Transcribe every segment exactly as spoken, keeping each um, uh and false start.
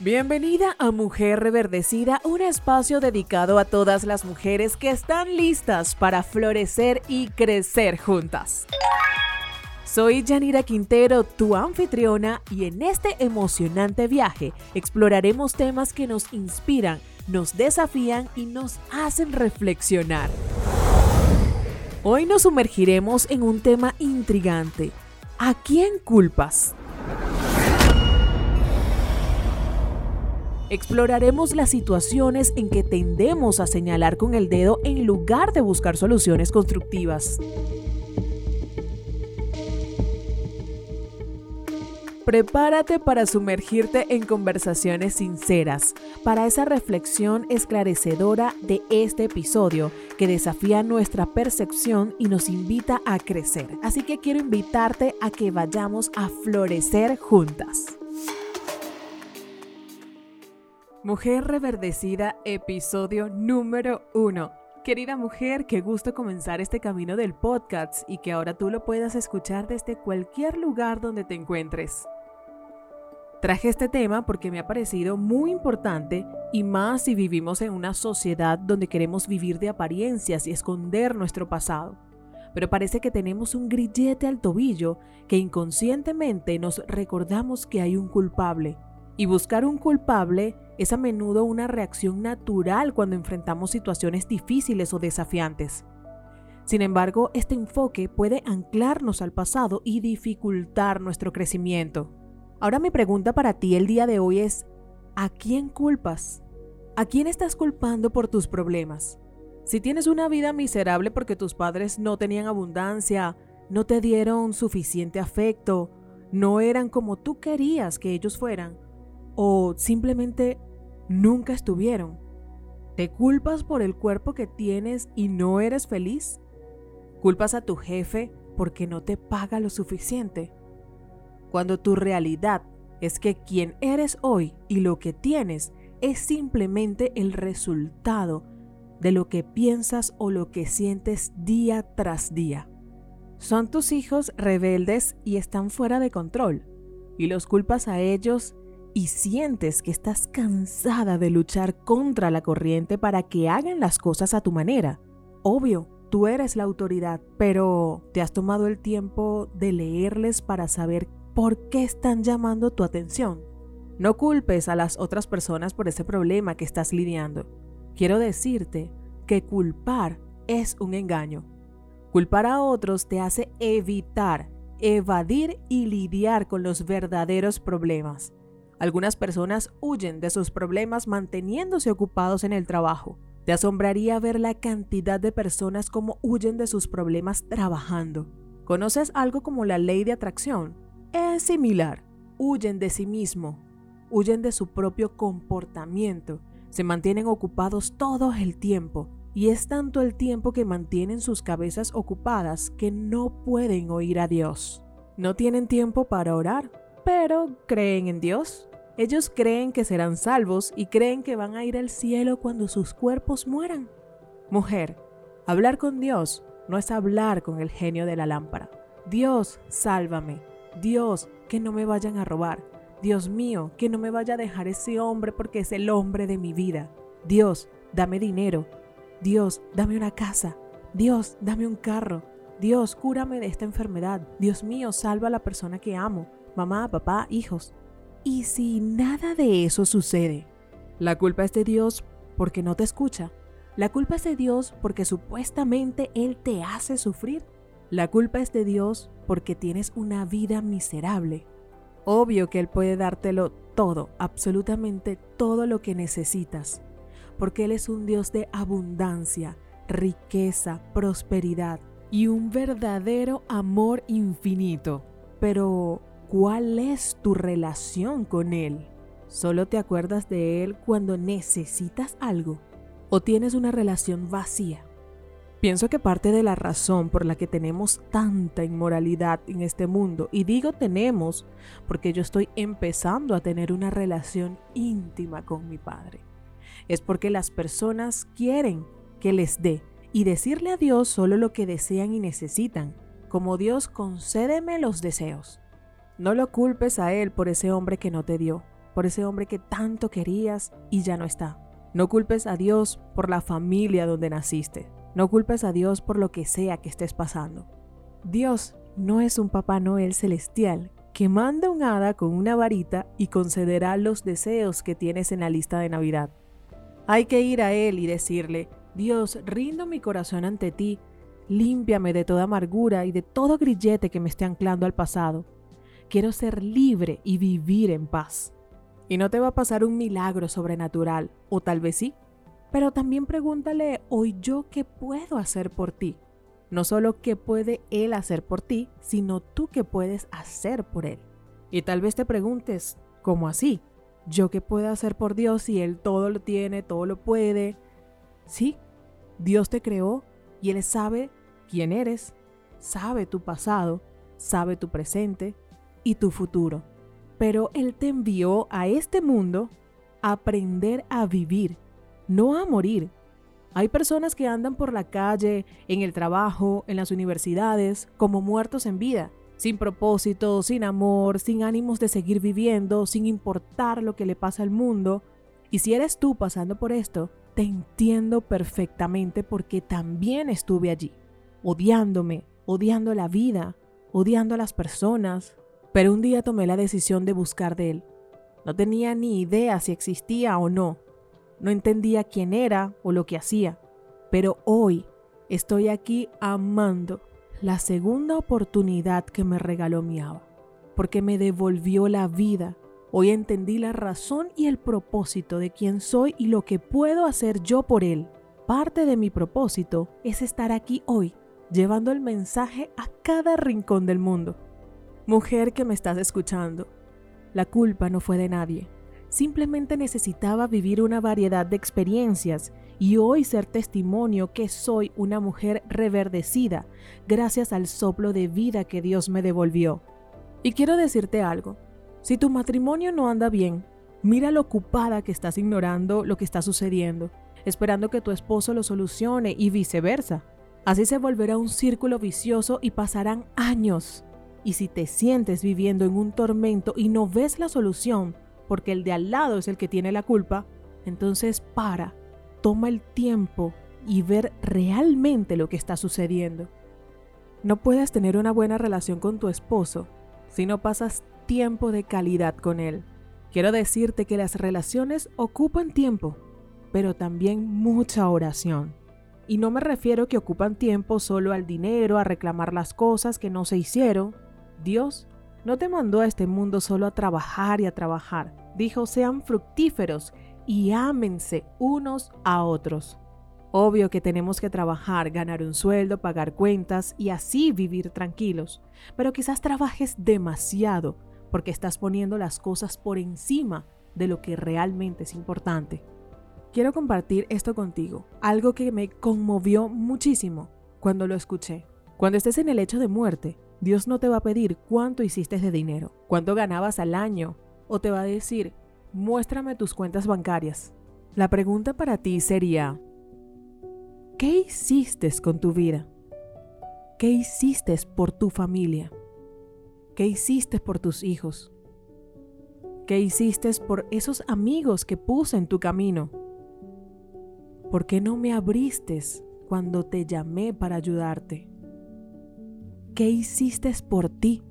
Bienvenida a Mujer Reverdecida, un espacio dedicado a todas las mujeres que están listas para florecer y crecer juntas. Soy Yanira Quintero, tu anfitriona, y en este emocionante viaje exploraremos temas que nos inspiran, nos desafían y nos hacen reflexionar. Hoy nos sumergiremos en un tema intrigante. ¿A quién culpas? Exploraremos las situaciones en que tendemos a señalar con el dedo en lugar de buscar soluciones constructivas. Prepárate para sumergirte en conversaciones sinceras, para esa reflexión esclarecedora de este episodio que desafía nuestra percepción y nos invita a crecer. Así que quiero invitarte a que vayamos a florecer juntas. Mujer Reverdecida, episodio número uno. Querida mujer, qué gusto comenzar este camino del podcast y que ahora tú lo puedas escuchar desde cualquier lugar donde te encuentres. Traje este tema porque me ha parecido muy importante y más si vivimos en una sociedad donde queremos vivir de apariencias y esconder nuestro pasado. Pero parece que tenemos un grillete al tobillo que inconscientemente nos recordamos que hay un culpable. Y buscar un culpable es a menudo una reacción natural cuando enfrentamos situaciones difíciles o desafiantes. Sin embargo, este enfoque puede anclarnos al pasado y dificultar nuestro crecimiento. Ahora mi pregunta para ti el día de hoy es, ¿a quién culpas? ¿A quién estás culpando por tus problemas? Si tienes una vida miserable porque tus padres no tenían abundancia, no te dieron suficiente afecto, no eran como tú querías que ellos fueran, o simplemente nunca estuvieron, ¿te culpas por el cuerpo que tienes y no eres feliz? ¿Culpas a tu jefe porque no te paga lo suficiente? Cuando tu realidad es que quien eres hoy y lo que tienes es simplemente el resultado de lo que piensas o lo que sientes día tras día. Son tus hijos rebeldes y están fuera de control, y los culpas a ellos y sientes que estás cansada de luchar contra la corriente para que hagan las cosas a tu manera. Obvio, tú eres la autoridad, pero ¿te has tomado el tiempo de leerles para saber por qué están llamando tu atención? No culpes a las otras personas por ese problema que estás lidiando. Quiero decirte que culpar es un engaño. Culpar a otros te hace evitar, evadir y lidiar con los verdaderos problemas. Algunas personas huyen de sus problemas manteniéndose ocupados en el trabajo. Te asombraría ver la cantidad de personas como huyen de sus problemas trabajando. ¿Conoces algo como la ley de atracción? Es similar. Huyen de sí mismo, huyen de su propio comportamiento, se mantienen ocupados todo el tiempo y es tanto el tiempo que mantienen sus cabezas ocupadas que no pueden oír a Dios. No tienen tiempo para orar, pero creen en Dios. Ellos creen que serán salvos y creen que van a ir al cielo cuando sus cuerpos mueran. Mujer, hablar con Dios no es hablar con el genio de la lámpara. Dios, sálvame. Dios, que no me vayan a robar. Dios mío, que no me vaya a dejar ese hombre porque es el hombre de mi vida. Dios, dame dinero. Dios, dame una casa. Dios, dame un carro. Dios, cúrame de esta enfermedad. Dios mío, salva a la persona que amo. Mamá, papá, hijos. ¿Y si nada de eso sucede? La culpa es de Dios porque no te escucha. La culpa es de Dios porque supuestamente Él te hace sufrir. La culpa es de Dios porque tienes una vida miserable. Obvio que Él puede dártelo todo, absolutamente todo lo que necesitas, porque Él es un Dios de abundancia, riqueza, prosperidad y un verdadero amor infinito. Pero ¿cuál es tu relación con Él? ¿Solo te acuerdas de Él cuando necesitas algo? ¿O tienes una relación vacía? Pienso que parte de la razón por la que tenemos tanta inmoralidad en este mundo, y digo tenemos porque yo estoy empezando a tener una relación íntima con mi Padre, es porque las personas quieren que les dé y decirle a Dios solo lo que desean y necesitan, como Dios, concédeme los deseos. No lo culpes a Él por ese hombre que no te dio. por ese hombre que tanto querías y ya no está. No culpes a Dios por la familia donde naciste. No culpes a Dios por lo que sea que estés pasando. Dios no es un Papá Noel celestial que manda un hada con una varita y concederá los deseos que tienes en la lista de Navidad. Hay que ir a Él y decirle: Dios, rindo mi corazón ante ti, límpiame de toda amargura y de todo grillete que me esté anclando al pasado. Quiero ser libre y vivir en paz. Y no te va a pasar un milagro sobrenatural, o tal vez sí, pero también pregúntale hoy yo qué puedo hacer por ti. No solo qué puede Él hacer por ti, sino tú qué puedes hacer por Él. Y tal vez te preguntes, ¿cómo así? ¿Yo qué puedo hacer por Dios si Él todo lo tiene, todo lo puede? Sí, Dios te creó y Él sabe quién eres, sabe tu pasado, sabe tu presente y tu futuro. Pero Él te envió a este mundo a aprender a vivir, no a morir. Hay personas que andan por la calle, en el trabajo, en las universidades, como muertos en vida, sin propósito, sin amor, sin ánimos de seguir viviendo, sin importar lo que le pasa al mundo. Y si eres tú pasando por esto, te entiendo perfectamente porque también estuve allí, odiándome, odiando la vida, odiando a las personas. Pero un día tomé la decisión de buscar de Él. No tenía ni idea si existía o no. No entendía quién era o lo que hacía, pero hoy estoy aquí amando la segunda oportunidad que me regaló mi Abba, porque me devolvió la vida. Hoy entendí la razón y el propósito de quién soy y lo que puedo hacer yo por Él. Parte de mi propósito es estar aquí hoy, llevando el mensaje a cada rincón del mundo. Mujer que me estás escuchando, la culpa no fue de nadie. Simplemente necesitaba vivir una variedad de experiencias y hoy ser testimonio que soy una mujer reverdecida gracias al soplo de vida que Dios me devolvió. Y quiero decirte algo, si tu matrimonio no anda bien, mira lo ocupada que estás ignorando lo que está sucediendo, esperando que tu esposo lo solucione y viceversa. Así se volverá un círculo vicioso y pasarán años. Y si te sientes viviendo en un tormento y no ves la solución, porque el de al lado es el que tiene la culpa, entonces para, toma el tiempo y ver realmente lo que está sucediendo. No puedes tener una buena relación con tu esposo si no pasas tiempo de calidad con él. Quiero decirte que las relaciones ocupan tiempo, pero también mucha oración. Y no me refiero que ocupan tiempo solo al dinero, a reclamar las cosas que no se hicieron. Dios no te mandó a este mundo solo a trabajar y a trabajar. Dijo, sean fructíferos y ámense unos a otros. Obvio que tenemos que trabajar, ganar un sueldo, pagar cuentas y así vivir tranquilos. Pero quizás trabajes demasiado porque estás poniendo las cosas por encima de lo que realmente es importante. Quiero compartir esto contigo, algo que me conmovió muchísimo cuando lo escuché. Cuando estés en el lecho de muerte, Dios no te va a pedir cuánto hiciste de dinero, cuánto ganabas al año, o te va a decir, muéstrame tus cuentas bancarias. La pregunta para ti sería, ¿qué hiciste con tu vida? ¿Qué hiciste por tu familia? ¿Qué hiciste por tus hijos? ¿Qué hiciste por esos amigos que puse en tu camino? ¿Por qué no me abriste cuando te llamé para ayudarte? ¿Qué hiciste por ti?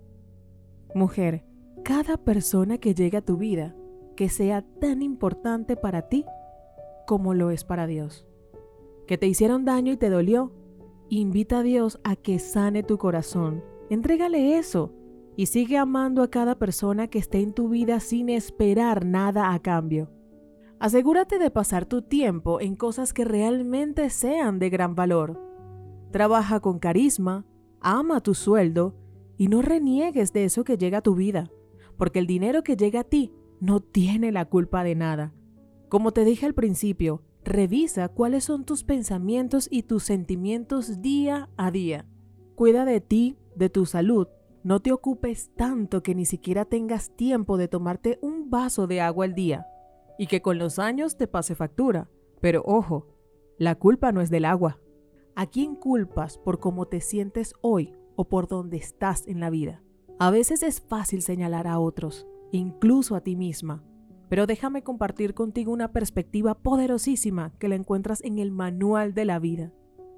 Mujer, cada persona que llegue a tu vida, que sea tan importante para ti como lo es para Dios. Que te hicieron daño y te dolió, invita a Dios a que sane tu corazón. Entrégale eso y sigue amando a cada persona que esté en tu vida sin esperar nada a cambio. Asegúrate de pasar tu tiempo en cosas que realmente sean de gran valor. Trabaja con carisma, ama tu sueldo y no reniegues de eso que llega a tu vida, porque el dinero que llega a ti no tiene la culpa de nada. Como te dije al principio, revisa cuáles son tus pensamientos y tus sentimientos día a día. Cuida de ti, de tu salud. No te ocupes tanto que ni siquiera tengas tiempo de tomarte un vaso de agua al día y que con los años te pase factura. Pero ojo, la culpa no es del agua. ¿A quién culpas por cómo te sientes hoy o por dónde estás en la vida? A veces es fácil señalar a otros, e incluso a ti misma. Pero déjame compartir contigo una perspectiva poderosísima que la encuentras en el Manual de la Vida.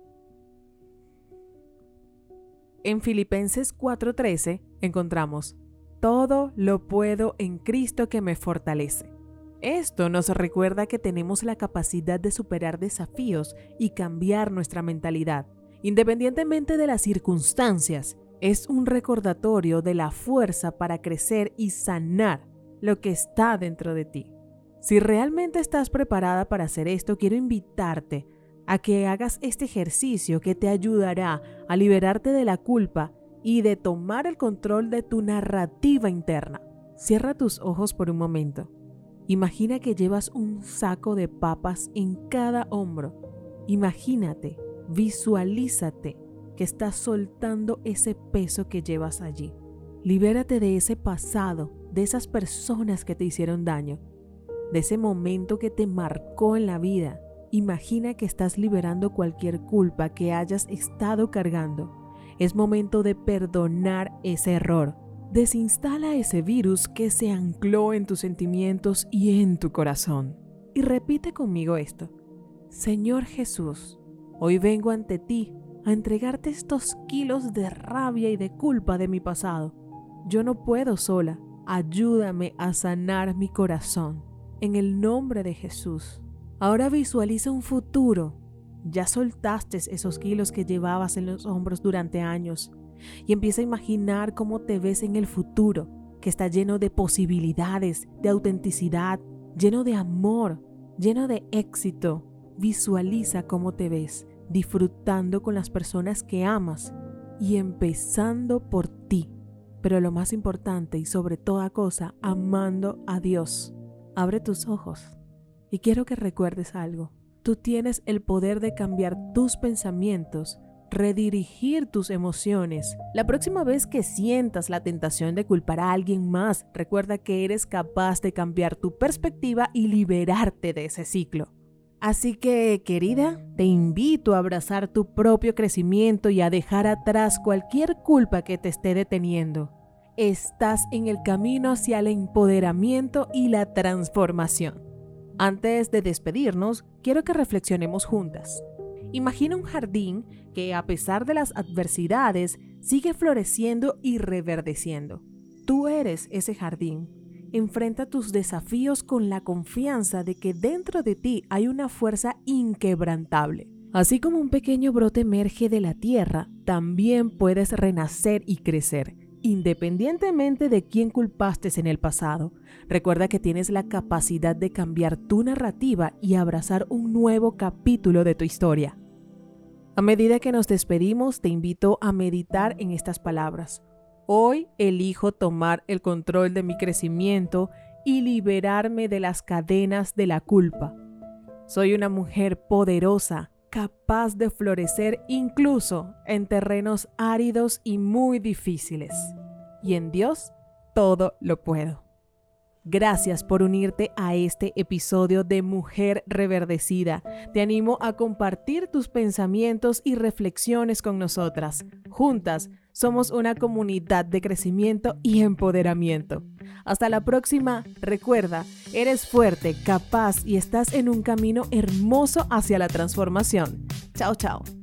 En Filipenses cuatro trece encontramos: todo lo puedo en Cristo que me fortalece. Esto nos recuerda que tenemos la capacidad de superar desafíos y cambiar nuestra mentalidad, independientemente de las circunstancias. Es un recordatorio de la fuerza para crecer y sanar lo que está dentro de ti. Si realmente estás preparada para hacer esto, quiero invitarte a que hagas este ejercicio que te ayudará a liberarte de la culpa y de tomar el control de tu narrativa interna. Cierra tus ojos por un momento. Imagina que llevas un saco de papas en cada hombro. Imagínate, visualízate que estás soltando ese peso que llevas allí. Libérate de ese pasado, de esas personas que te hicieron daño, de ese momento que te marcó en la vida. Imagina que estás liberando cualquier culpa que hayas estado cargando. Es momento de perdonar ese error. Desinstala ese virus que se ancló en tus sentimientos y en tu corazón. Y repite conmigo esto: Señor Jesús, hoy vengo ante ti a entregarte estos kilos de rabia y de culpa de mi pasado. Yo no puedo sola. Ayúdame a sanar mi corazón. En el nombre de Jesús. Ahora visualiza un futuro. Ya soltaste esos kilos que llevabas en los hombros durante años. Y empieza a imaginar cómo te ves en el futuro, que está lleno de posibilidades, de autenticidad, lleno de amor, lleno de éxito. Visualiza cómo te ves, disfrutando con las personas que amas y empezando por ti. Pero lo más importante y sobre toda cosa, amando a Dios. Abre tus ojos y quiero que recuerdes algo. Tú tienes el poder de cambiar tus pensamientos, redirigir tus emociones. La próxima vez que sientas la tentación de culpar a alguien más, recuerda que eres capaz de cambiar tu perspectiva y liberarte de ese ciclo. Así que, querida, te invito a abrazar tu propio crecimiento y a dejar atrás cualquier culpa que te esté deteniendo. Estás en el camino hacia el empoderamiento y la transformación. Antes de despedirnos, quiero que reflexionemos juntas. Imagina un jardín que, a pesar de las adversidades, sigue floreciendo y reverdeciendo. Tú eres ese jardín. Enfrenta tus desafíos con la confianza de que dentro de ti hay una fuerza inquebrantable. Así como un pequeño brote emerge de la tierra, también puedes renacer y crecer, independientemente de quién culpaste en el pasado. Recuerda que tienes la capacidad de cambiar tu narrativa y abrazar un nuevo capítulo de tu historia. A medida que nos despedimos, te invito a meditar en estas palabras. Hoy elijo tomar el control de mi crecimiento y liberarme de las cadenas de la culpa. Soy una mujer poderosa, capaz de florecer incluso en terrenos áridos y muy difíciles. Y en Dios todo lo puedo. Gracias por unirte a este episodio de Mujer Reverdecida. Te animo a compartir tus pensamientos y reflexiones con nosotras. Juntas somos una comunidad de crecimiento y empoderamiento. Hasta la próxima. Recuerda, eres fuerte, capaz y estás en un camino hermoso hacia la transformación. Chao, chao.